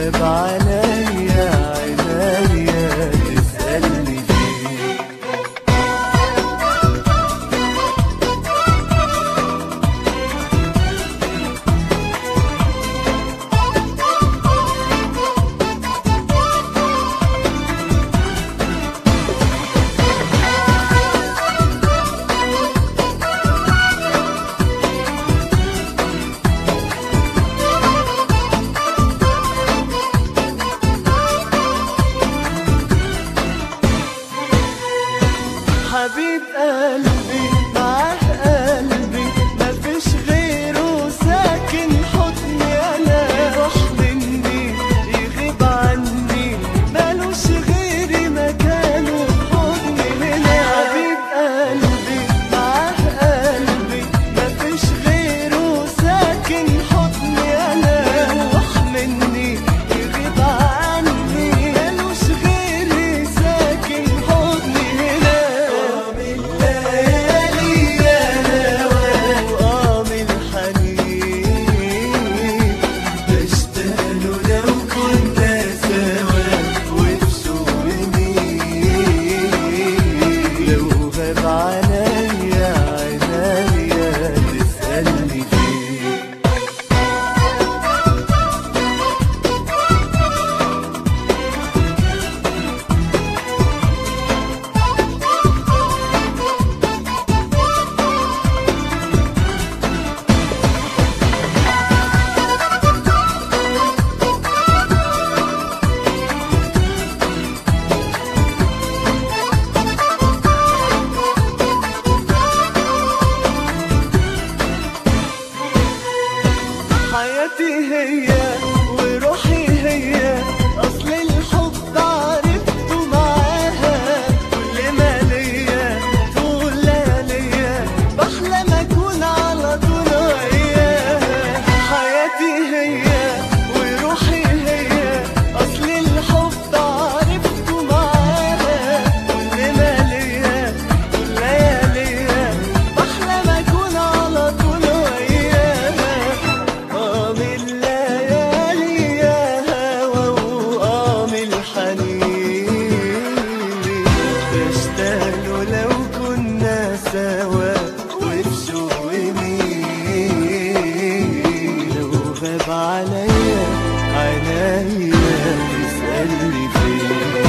غاب عليا عنايا تسألني فيه. حبيب قلبي معاه قلبي مفيش غيره ساكن حضني انا، يروح مني يغيب عني مالوش غيري مكانه في حضني هنا. حبيب قلبي معاه قلبي مفيش غيره ساكن حضني انا، يروح مني يغيب عني مالوش غيري ساكن حضني هنا. عليا عنايا تسألني فيه. حياتي هي وروحي هي أصل الحب عرفته معاها، كل ما ليا طول لياليا بحلم أكون على طول وياها. حياتي هي وروحي هي أصل الحب عرفته معاها، كل ما ليا طول لياليا بحلم أكون على طول وياها. من الليالي يا هوا وقام الحنين بشتاق لو كنا سوا وفي شوق مين. لو غاب عليا عنايا تسألني فين.